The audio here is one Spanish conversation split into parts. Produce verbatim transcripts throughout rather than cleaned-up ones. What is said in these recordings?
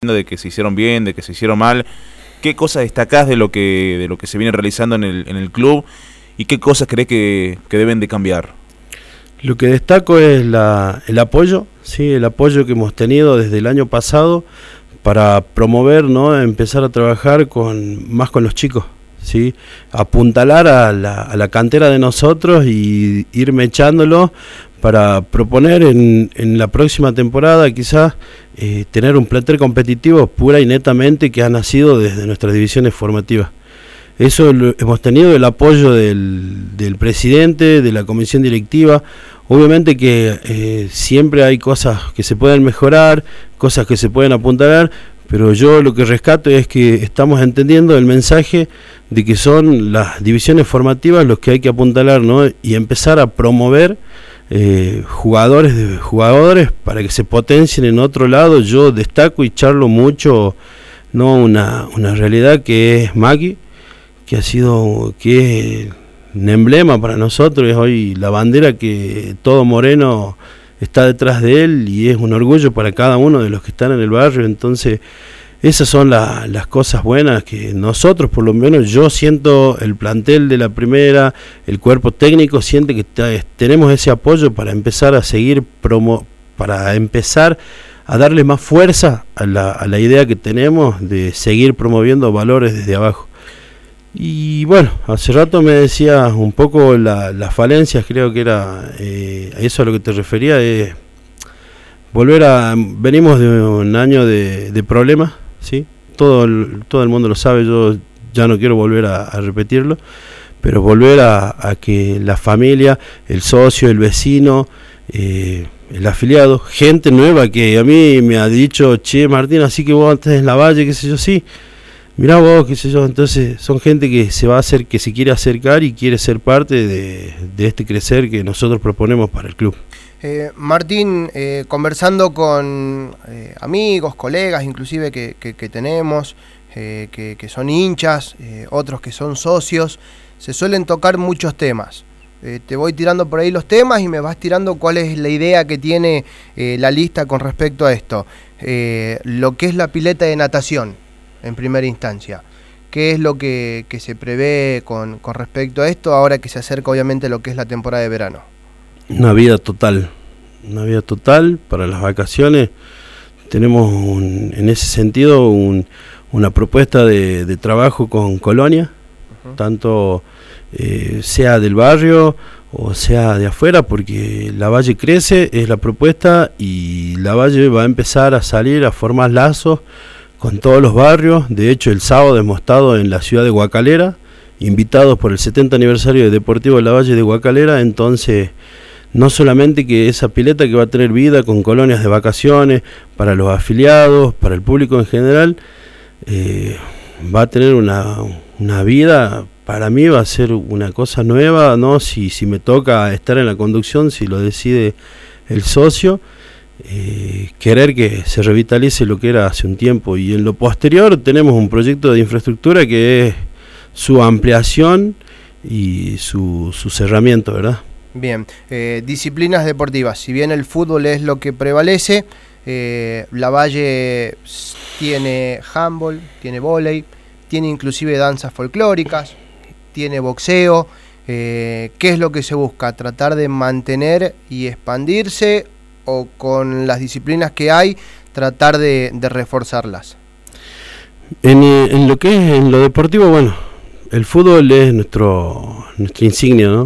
de que se hicieron bien, de que se hicieron mal. ¿Qué cosas destacás de lo que de lo que se viene realizando en el, en el club y qué cosas crees que, que deben de cambiar? Lo que destaco es la, el apoyo, sí, el apoyo que hemos tenido desde el año pasado para promover, ¿no? Empezar a trabajar con más con los chicos, sí, apuntalar a la, a la cantera de nosotros y ir mechándolo para proponer en, en la próxima temporada quizás eh, tener un plantel competitivo pura y netamente que ha nacido desde nuestras divisiones formativas. Eso lo, hemos tenido el apoyo del, del presidente, de la comisión directiva. Obviamente que eh, siempre hay cosas que se pueden mejorar, cosas que se pueden apuntalar, pero yo lo que rescato es que estamos entendiendo el mensaje de que son las divisiones formativas los que hay que apuntalar, ¿no? Y empezar a promover Eh, jugadores de jugadores para que se potencien en otro lado. Yo destaco y charlo mucho, no una, una realidad que es Maki, que ha sido, que es un emblema para nosotros, es hoy la bandera que todo Moreno está detrás de él y es un orgullo para cada uno de los que están en el barrio. Entonces esas son la, las cosas buenas que nosotros, por lo menos yo siento, el plantel de la primera, el cuerpo técnico siente que t- tenemos ese apoyo para empezar a seguir, promo para empezar a darle más fuerza a la, a la idea que tenemos de seguir promoviendo valores desde abajo. Y bueno, hace rato me decía un poco la, las falencias, creo que era eh, a eso a lo que te refería, es volver a, venimos de un año de, de problemas. Sí, todo el, todo el mundo lo sabe, yo ya no quiero volver a, a repetirlo, pero volver a, a que la familia, el socio, el vecino, eh, el afiliado, gente nueva que a mí me ha dicho, che Martín, así que vos antes en la Valle, qué sé yo, sí, mirá vos, qué sé yo, entonces son gente que se va a hacer, que se quiere acercar y quiere ser parte de, de este crecer que nosotros proponemos para el club. Eh, Martín, eh, conversando con eh, amigos, colegas inclusive que, que, que tenemos, eh, que, que son hinchas, eh, otros que son socios, se suelen tocar muchos temas. Eh, te voy tirando por ahí los temas y me vas tirando cuál es la idea que tiene eh, la lista con respecto a esto. Eh, lo que es la pileta de natación, en primera instancia. ¿Qué es lo que, que se prevé con, con respecto a esto ahora que se acerca obviamente lo que es la temporada de verano? Una vida total, una vida total para las vacaciones. Tenemos un, en ese sentido un, una propuesta de, de trabajo con Colonia, uh-huh. tanto eh, sea del barrio o sea de afuera, porque la Valle crece, es la propuesta, y la Valle va a empezar a salir a formar lazos con todos los barrios. De hecho, el sábado hemos estado en la ciudad de Guacalera, invitados por el setenta aniversario de Deportivo de la Valle de Guacalera. Entonces, no solamente que esa pileta que va a tener vida con colonias de vacaciones para los afiliados, para el público en general, eh, va a tener una, una vida, para mí va a ser una cosa nueva, ¿no? Si, si me toca estar en la conducción, si lo decide el socio, eh, querer que se revitalice lo que era hace un tiempo. Y en lo posterior tenemos un proyecto de infraestructura que es su ampliación y su, su cerramiento, ¿verdad? Bien, eh, disciplinas deportivas, si bien el fútbol es lo que prevalece, eh, la Valle tiene handball, tiene vóley, tiene inclusive danzas folclóricas, tiene boxeo. Eh, ¿qué es lo que se busca? ¿Tratar de mantener y expandirse o con las disciplinas que hay tratar de, de reforzarlas? En, en lo que es en lo deportivo, bueno, el fútbol es nuestro nuestra insignia, ¿no?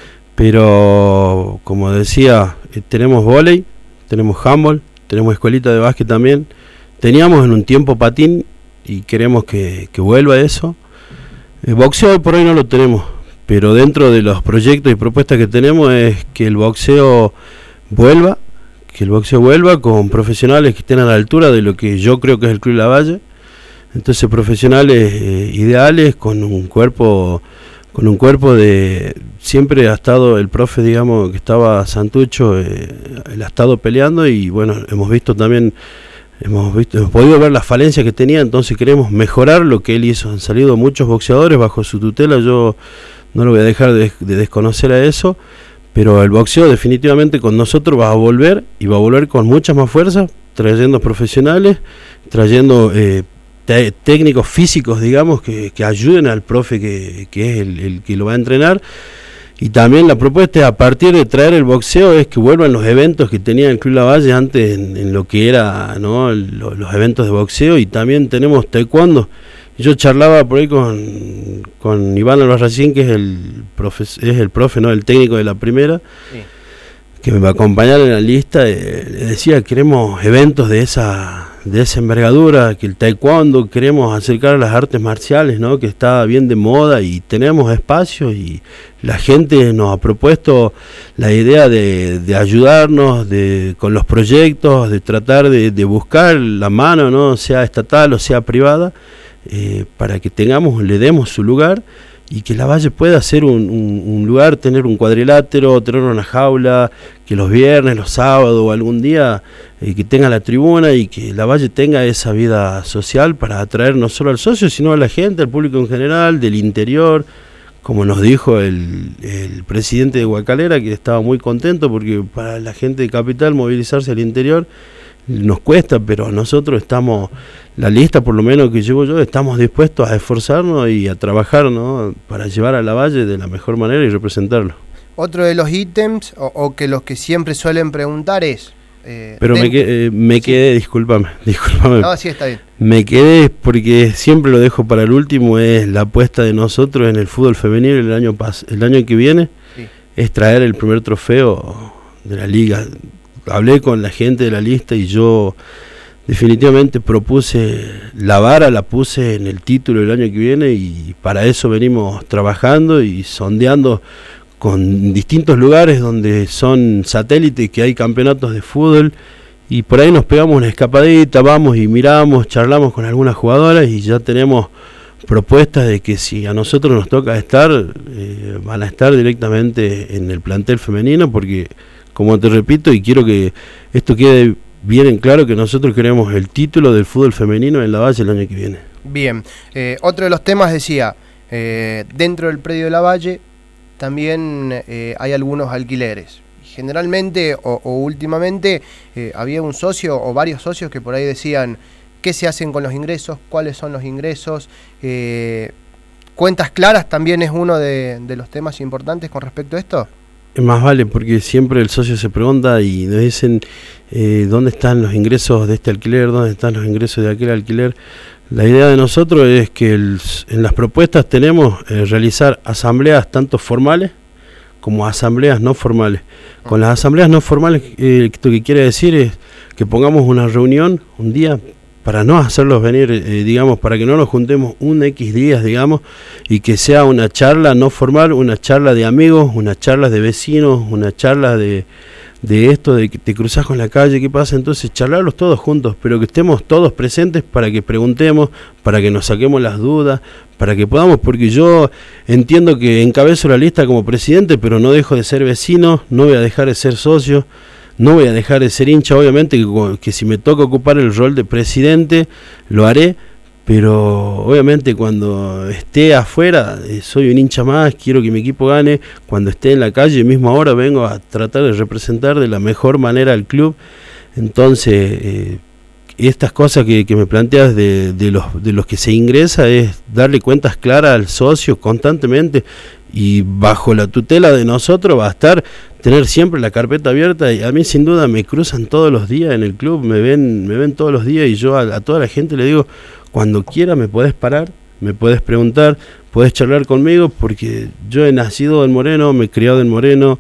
Pero, como decía, eh, tenemos vóley, tenemos handball, tenemos escuelita de básquet también. Teníamos en un tiempo patín y queremos que, que vuelva eso. El boxeo por hoy no lo tenemos, pero dentro de los proyectos y propuestas que tenemos es que el boxeo vuelva, que el boxeo vuelva con profesionales que estén a la altura de lo que yo creo que es el Club La Valle. Entonces, profesionales eh, ideales con un cuerpo... con un cuerpo de, siempre ha estado el profe, digamos, que estaba Santucho, eh, él ha estado peleando y bueno, hemos visto también, hemos visto, hemos podido ver las falencias que tenía, entonces queremos mejorar lo que él hizo. Han salido muchos boxeadores bajo su tutela, yo no lo voy a dejar de, de desconocer a eso, pero el boxeo definitivamente con nosotros va a volver y va a volver con mucha más fuerza, trayendo profesionales, trayendo eh, te técnicos físicos, digamos, que, que ayuden al profe que, que es el, el que lo va a entrenar. Y también la propuesta, a partir de traer el boxeo, es que vuelvan los eventos que tenía el Club Lavalle antes en, en lo que era, ¿no?, los, los eventos de boxeo. Y también tenemos taekwondo. Yo charlaba por ahí con, con Iván Albarracín, que es el profe, es el profe, ¿no?, el técnico de la primera, sí, que me va a acompañar en la lista. Eh, le decía, queremos eventos de esa de esa envergadura, que el taekwondo, queremos acercar a las artes marciales, ¿no?, que está bien de moda, y tenemos espacios, y la gente nos ha propuesto la idea de, de ayudarnos de, con los proyectos, de tratar de, de buscar la mano, ¿no?, sea estatal o sea privada, eh, para que tengamos, le demos su lugar, y que Lavalle pueda ser un, un, un lugar, tener un cuadrilátero, tener una jaula, que los viernes, los sábados o algún día eh, que tenga la tribuna, y que Lavalle tenga esa vida social para atraer no solo al socio, sino a la gente, al público en general, del interior, como nos dijo el, el presidente de Guacalera, que estaba muy contento porque para la gente de Capital movilizarse al interior nos cuesta, pero nosotros estamos, la lista por lo menos que llevo yo, estamos dispuestos a esforzarnos y a trabajar, ¿no?, para llevar a Lavalle de la mejor manera y representarlo. Otro de los ítems, o, o que los que siempre suelen preguntar es... Eh, pero me, que, eh, me sí. quedé, discúlpame, discúlpame. No, sí, está bien. Me quedé porque siempre lo dejo para el último, es la apuesta de nosotros en el fútbol femenino el año, pas el año que viene, sí, es traer el primer trofeo de la liga. Hablé con la gente de la lista y yo definitivamente propuse, la vara la puse en el título del año que viene, y para eso venimos trabajando y sondeando con distintos lugares donde son satélites, que hay campeonatos de fútbol, y por ahí nos pegamos una escapadita, vamos y miramos, charlamos con algunas jugadoras, y ya tenemos propuestas de que si a nosotros nos toca estar, eh, van a estar directamente en el plantel femenino, porque, como te repito, y quiero que esto quede bien en claro, que nosotros queremos el título del fútbol femenino en Lavalle el año que viene. Bien, eh, otro de los temas decía, eh, dentro del predio de Lavalle también eh, hay algunos alquileres. Generalmente o, o últimamente eh, había un socio o varios socios que por ahí decían qué se hacen con los ingresos, cuáles son los ingresos. Eh, ¿Cuentas claras también es uno de, de los temas importantes con respecto a esto? Más vale, porque siempre el socio se pregunta y nos dicen eh, dónde están los ingresos de este alquiler, dónde están los ingresos de aquel alquiler. La idea de nosotros es que el, en las propuestas tenemos eh, realizar asambleas tanto formales como asambleas no formales. Con las asambleas no formales, eh, lo que quiere decir es que pongamos una reunión un día para no hacerlos venir, eh, digamos, para que no nos juntemos un X días, digamos, y que sea una charla no formal, una charla de amigos, una charla de vecinos, una charla de, de esto, de que te cruzas con la calle, ¿qué pasa? Entonces charlarlos todos juntos, pero que estemos todos presentes para que preguntemos, para que nos saquemos las dudas, para que podamos, porque yo entiendo que encabezo la lista como presidente, pero no dejo de ser vecino, no voy a dejar de ser socio, no voy a dejar de ser hincha, obviamente que, que si me toca ocupar el rol de presidente, lo haré, pero obviamente cuando esté afuera, eh, soy un hincha más, quiero que mi equipo gane, cuando esté en la calle, mismo ahora vengo a tratar de representar de la mejor manera al club. Entonces, eh, estas cosas que, que me planteas de, de, los, de los que se ingresa es darle cuentas claras al socio constantemente, y bajo la tutela de nosotros va a estar tener siempre la carpeta abierta, y a mí sin duda me cruzan todos los días en el club, me ven, me ven todos los días, y yo a, a toda la gente le digo, cuando quiera me podés parar, me podés preguntar, podés charlar conmigo, porque yo he nacido en Moreno, me he criado en Moreno,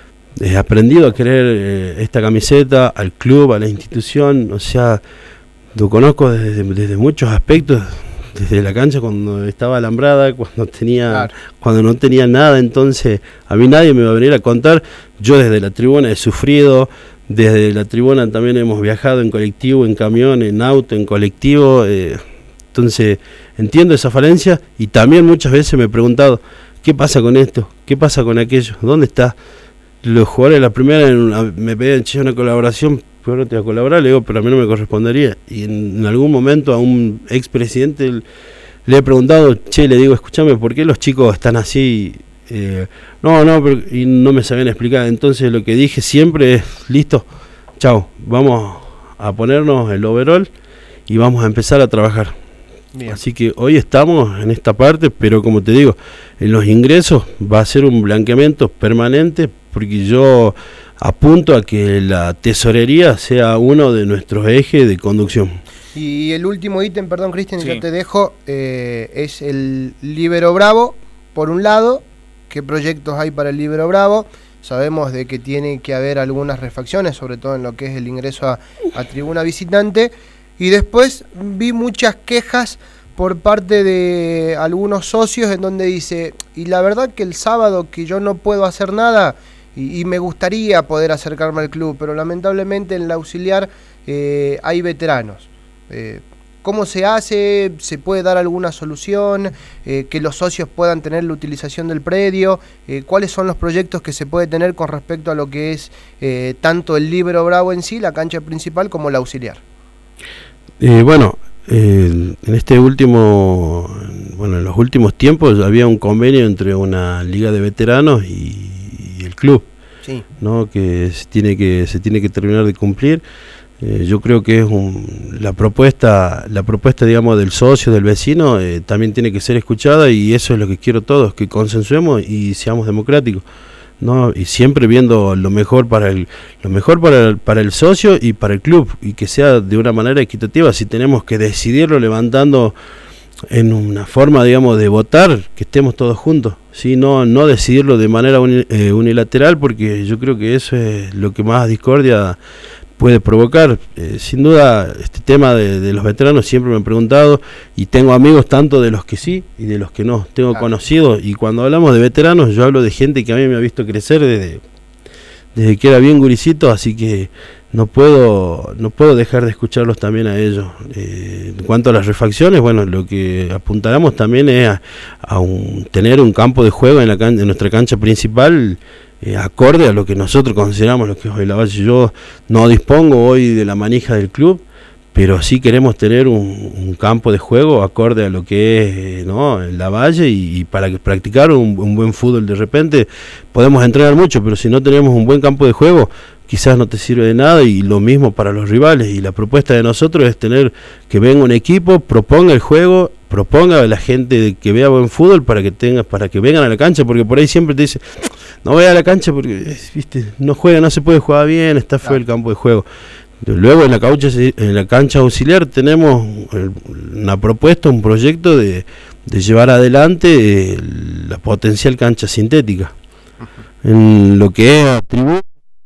he aprendido a querer eh, esta camiseta, al club, a la institución, o sea, lo conozco desde, desde muchos aspectos, desde la cancha cuando estaba alambrada, cuando tenía, claro, cuando no tenía nada, entonces a mí nadie me va a venir a contar. Yo desde la tribuna he sufrido, desde la tribuna también hemos viajado en colectivo, en camión, en auto, en colectivo, eh, entonces entiendo esa falencia, y también muchas veces me he preguntado, ¿qué pasa con esto? ¿Qué pasa con aquello? ¿Dónde está? Los jugadores de la primera en una, me pedían una colaboración, pero no te voy a colaborar, le digo, pero a mí no me correspondería. Y en, en algún momento a un expresidente le he preguntado, che, le digo, escúchame, ¿por qué los chicos están así? Eh, no, no, pero, y no me sabían explicar. Entonces lo que dije siempre es, listo, chao, vamos a ponernos el overall y vamos a empezar a trabajar. Bien. Así que hoy estamos en esta parte, pero como te digo, en los ingresos va a ser un blanqueamiento permanente, porque yo apunto a que la tesorería sea uno de nuestros ejes de conducción. Y el último ítem, perdón Cristian, sí. yo te dejo, eh, es el Líbero Bravo, por un lado. ¿Qué proyectos hay para el Líbero Bravo? Sabemos de que tiene que haber algunas refacciones, sobre todo en lo que es el ingreso a, a tribuna visitante. Y después vi muchas quejas por parte de algunos socios en donde dice, y la verdad que el sábado que yo no puedo hacer nada y, y me gustaría poder acercarme al club, pero lamentablemente en la auxiliar eh, hay veteranos. Eh, ¿Cómo se hace? ¿Se puede dar alguna solución? Eh, ¿Que los socios puedan tener la utilización del predio? Eh, ¿Cuáles son los proyectos que se puede tener con respecto a lo que es eh, tanto el Líbero Bravo en sí, la cancha principal, como la auxiliar? Eh, bueno, eh, en este último, bueno, en los últimos tiempos había un convenio entre una liga de veteranos y, y el club, sí. ¿no? Que se tiene que se tiene que terminar de cumplir. Eh, yo creo que es un, la propuesta, la propuesta, digamos, del socio, del vecino, eh, también tiene que ser escuchada, y eso es lo que quiero todos, que consensuemos y seamos democráticos, ¿no? Y siempre viendo lo mejor para el, lo mejor para el, para el socio y para el club, y que sea de una manera equitativa. Si tenemos que decidirlo levantando en una forma, digamos, de votar, que estemos todos juntos, ¿sí? No, no decidirlo de manera uni, eh, unilateral, porque yo creo que eso es lo que más discordia puede provocar. Eh, sin duda, este tema de, de los veteranos siempre me han preguntado, y tengo amigos tanto de los que sí y de los que no, tengo claro. conocidos, y cuando hablamos de veteranos yo hablo de gente que a mí me ha visto crecer desde, desde que era bien guricito, así que no puedo no puedo dejar de escucharlos también a ellos. Eh, en cuanto a las refacciones, bueno, lo que apuntamos también es a, a un, tener un campo de juego en, la can, en nuestra cancha principal, Eh, acorde a lo que nosotros consideramos lo que es hoy la Valle. Yo no dispongo hoy de la manija del club, pero sí queremos tener un, un campo de juego acorde a lo que es eh, ¿no? la Valle, y, y para que practicar un, un buen fútbol. De repente podemos entrenar mucho, pero si no tenemos un buen campo de juego, quizás no te sirve de nada, y lo mismo para los rivales. Y la propuesta de nosotros es tener que venga un equipo, proponga el juego, proponga a la gente que vea buen fútbol para que tenga, para que vengan a la cancha, porque por ahí siempre te dice, no vaya a la cancha porque viste, no juega, no se puede jugar bien, está feo el campo de juego. Luego en la cancha, en la cancha auxiliar tenemos una propuesta, un proyecto de, de llevar adelante eh, la potencial cancha sintética. En lo que es atribuir,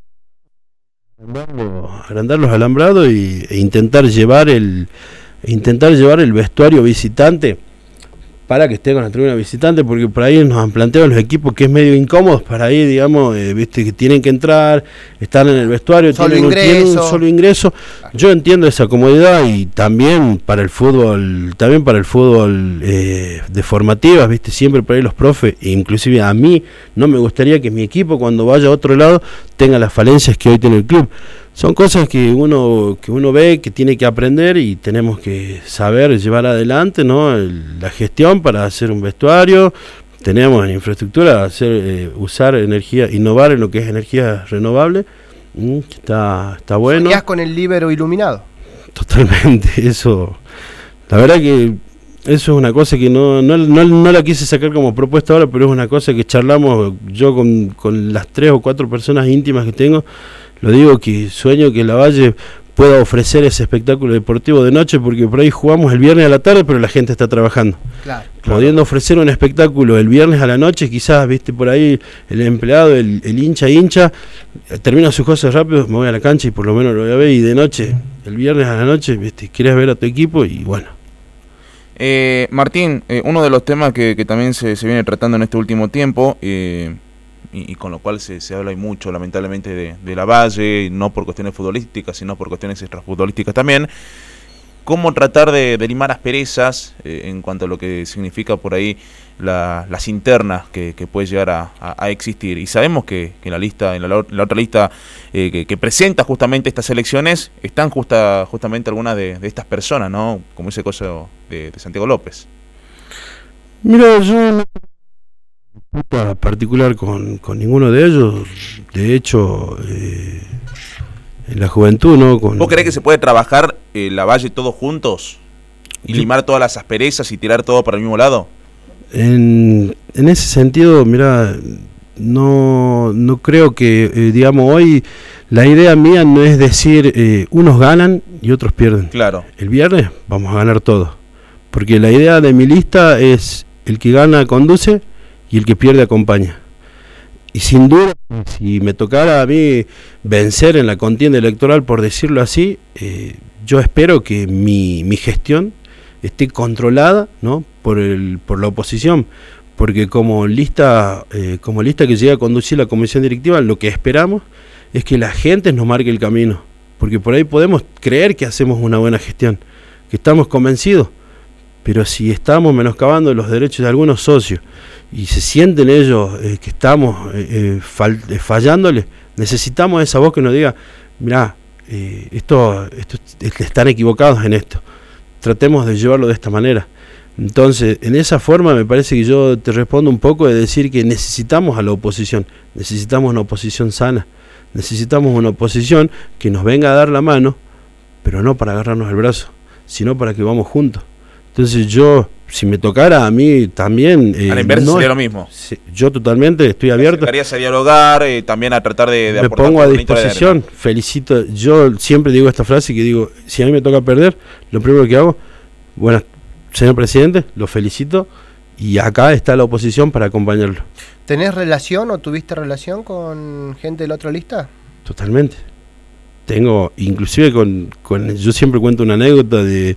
agrandar los alambrados y, e intentar llevar el intentar llevar el vestuario visitante para que esté con la tribuna visitante, porque por ahí nos han planteado los equipos que es medio incómodo para ahí, digamos, eh, viste que tienen que entrar, están en el vestuario, solo tienen, ingreso. tienen un solo ingreso. Yo entiendo esa comodidad, y también para el fútbol, también para el fútbol eh, de formativas, viste, siempre por ahí los profes, e inclusive a mí no me gustaría que mi equipo cuando vaya a otro lado tenga las falencias que hoy tiene el club. Son cosas que uno que uno ve, que tiene que aprender, y tenemos que saber llevar adelante, ¿no? El, la gestión para hacer un vestuario. Tenemos en infraestructura hacer eh, usar energía, innovar en lo que es energía renovable. Mm, está está bueno. ¿Soñás con el Líbero iluminado? Totalmente, eso. La verdad que eso es una cosa que no, no, no, no la quise sacar como propuesta ahora, pero es una cosa que charlamos yo con, con las tres o cuatro personas íntimas que tengo. Lo digo, que sueño que la Valle pueda ofrecer ese espectáculo deportivo de noche, porque por ahí jugamos el viernes a la tarde, pero la gente está trabajando. Claro, Pudiendo claro. ofrecer un espectáculo el viernes a la noche, quizás, viste, por ahí el empleado, el, el hincha hincha, termina sus cosas rápido, me voy a la cancha y por lo menos lo voy a ver, y de noche, el viernes a la noche, viste, quieres ver a tu equipo, y bueno. Eh, Martín, eh, uno de los temas que, que también se, se viene tratando en este último tiempo, eh, Y, y con lo cual se, se habla mucho, lamentablemente, de, de la Valle, no por cuestiones futbolísticas, sino por cuestiones extrafutbolísticas también. ¿Cómo tratar de, de limar asperezas eh, en cuanto a lo que significa por ahí la, las internas que, que puede llegar a, a, a existir? Y sabemos que, que en la lista, en la, la otra lista eh, que, que presenta justamente estas elecciones, están justa, justamente algunas de, de estas personas, ¿no? Como ese caso de, de Santiago López. Mira, yo no disputa particular con, con ninguno de ellos. De hecho, eh, en la juventud, ¿no? Con, ¿Vos creés que se puede trabajar eh, Lavalle todos juntos? ¿Y yo, limar todas las asperezas y tirar todo para el mismo lado? En, en ese sentido, mira, no, no creo que, eh, digamos, hoy la idea mía no es decir eh, unos ganan y otros pierden. Claro. El viernes vamos a ganar todos, porque la idea de mi lista es el que gana conduce y el que pierde acompaña. Y sin duda, si me tocara a mí vencer en la contienda electoral, por decirlo así, eh, yo espero que mi, mi gestión esté controlada, ¿no? por el por la oposición, porque como lista eh, como lista que llega a conducir la comisión directiva, lo que esperamos es que la gente nos marque el camino, porque por ahí podemos creer que hacemos una buena gestión, que estamos convencidos, pero si estamos menoscabando los derechos de algunos socios y se sienten ellos eh, que estamos eh, eh, fall, eh, fallándole, necesitamos esa voz que nos diga, mirá, eh, esto, esto están equivocados en esto, tratemos de llevarlo de esta manera. Entonces, en esa forma me parece que yo te respondo un poco de decir que necesitamos a la oposición, necesitamos una oposición sana, necesitamos una oposición que nos venga a dar la mano, pero no para agarrarnos el brazo, sino para que vamos juntos. Entonces yo, si me tocara a mí también... Eh, a la inversa no, sería lo mismo. Yo totalmente estoy abierto. Me a dialogar, eh, también a tratar de, de me pongo a disposición, felicito. Yo siempre digo esta frase que digo, si a mí me toca perder, lo primero que hago, bueno, señor presidente, lo felicito y acá está la oposición para acompañarlo. ¿Tenés relación o tuviste relación con gente de la otra lista? Totalmente. Tengo, inclusive con, con yo siempre cuento una anécdota de...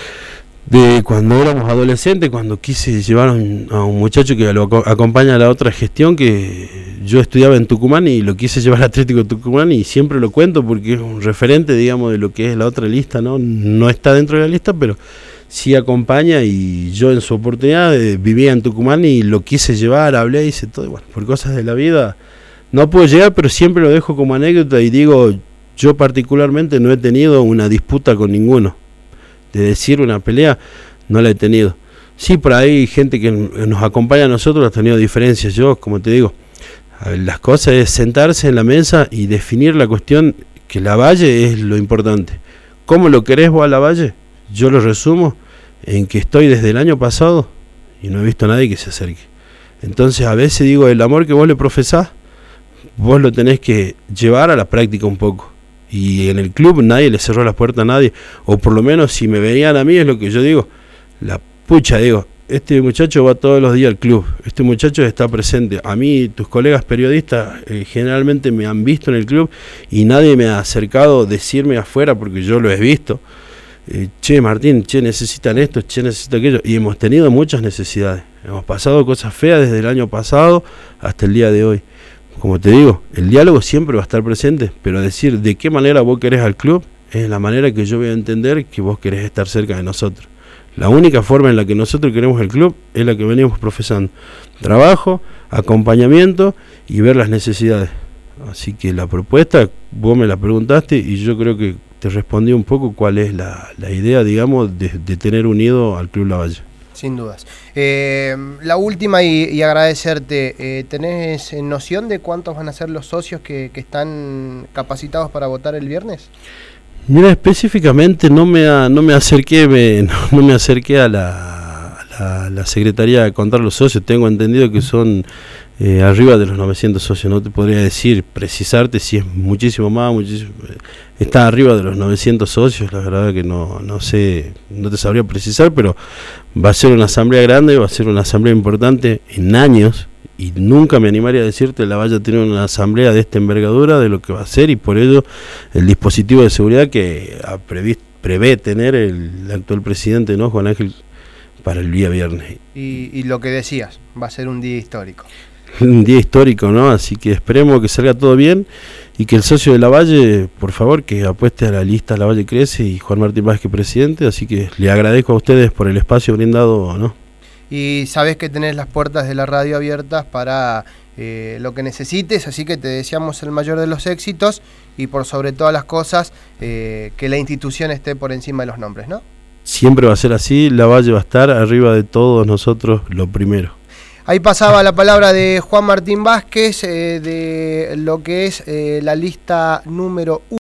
de cuando éramos adolescentes, cuando quise llevar a un, a un muchacho que lo acompaña a la otra gestión, que yo estudiaba en Tucumán y lo quise llevar a Atlético Tucumán, y siempre lo cuento porque es un referente, digamos, de lo que es la otra lista, ¿no? No está dentro de la lista, pero sí acompaña, y yo en su oportunidad eh, vivía en Tucumán y lo quise llevar, hablé, hice todo, y bueno, por cosas de la vida no puedo llegar, pero siempre lo dejo como anécdota y digo, yo particularmente no he tenido una disputa con ninguno. De decir una pelea, no la he tenido. Sí, por ahí gente que nos acompaña a nosotros ha tenido diferencias. Yo, como te digo, las cosas es sentarse en la mesa y definir la cuestión, que Lavalle es lo importante. ¿Cómo lo querés vos a Lavalle? Yo lo resumo en que estoy desde el año pasado y no he visto a nadie que se acerque. Entonces a veces digo, el amor que vos le profesás, vos lo tenés que llevar a la práctica un poco. Y en el club nadie le cerró la puerta a nadie, o por lo menos si me veían a mí, es lo que yo digo, la pucha, digo, este muchacho va todos los días al club, este muchacho está presente. A mí, tus colegas periodistas eh, generalmente me han visto en el club y nadie me ha acercado a decirme afuera, porque yo lo he visto, eh, che Martín, che necesitan esto, che necesitan aquello, y hemos tenido muchas necesidades, hemos pasado cosas feas desde el año pasado hasta el día de hoy. Como te digo, el diálogo siempre va a estar presente, pero decir de qué manera vos querés al club es la manera que yo voy a entender que vos querés estar cerca de nosotros. La única forma en la que nosotros queremos el club es la que venimos profesando: trabajo, acompañamiento y ver las necesidades. Así que la propuesta, vos me la preguntaste y yo creo que te respondí un poco cuál es la, la idea, digamos, de, de tener unido al Club Lavalle. Sin dudas. Eh, la última y, y agradecerte, eh, ¿tenés noción de cuántos van a ser los socios que, que están capacitados para votar el viernes? Mira, específicamente no me a, no me acerqué me, no, no me acerqué a la, a la, la Secretaría de contar los socios. Tengo entendido que son eh, arriba de los novecientos socios. No te podría decir, precisarte si es muchísimo más, muchísimo, está arriba de los novecientos socios. La verdad que no, no sé, no te sabría precisar, pero va a ser una asamblea grande, va a ser una asamblea importante en años, y nunca me animaría a decirte Lavalle tiene una asamblea de esta envergadura, de lo que va a ser, y por ello el dispositivo de seguridad que ha previ, prevé tener el, el actual presidente, ¿no?, Juan Ángel, para el día viernes. Y, y lo que decías, va a ser un día histórico. Un día histórico, ¿no? Así que esperemos que salga todo bien y que el socio de Lavalle, por favor, que apueste a la lista Lavalle Crece y Juan Martín Vázquez presidente. Así que le agradezco a ustedes por el espacio brindado, ¿no? Y sabes que tenés las puertas de la radio abiertas para eh, lo que necesites, así que te deseamos el mayor de los éxitos y por sobre todas las cosas eh, que la institución esté por encima de los nombres, ¿no? Siempre va a ser así, Lavalle va a estar arriba de todos nosotros lo primero. Ahí pasaba la palabra de Juan Martín Vázquez, eh, de lo que es eh, la lista número uno.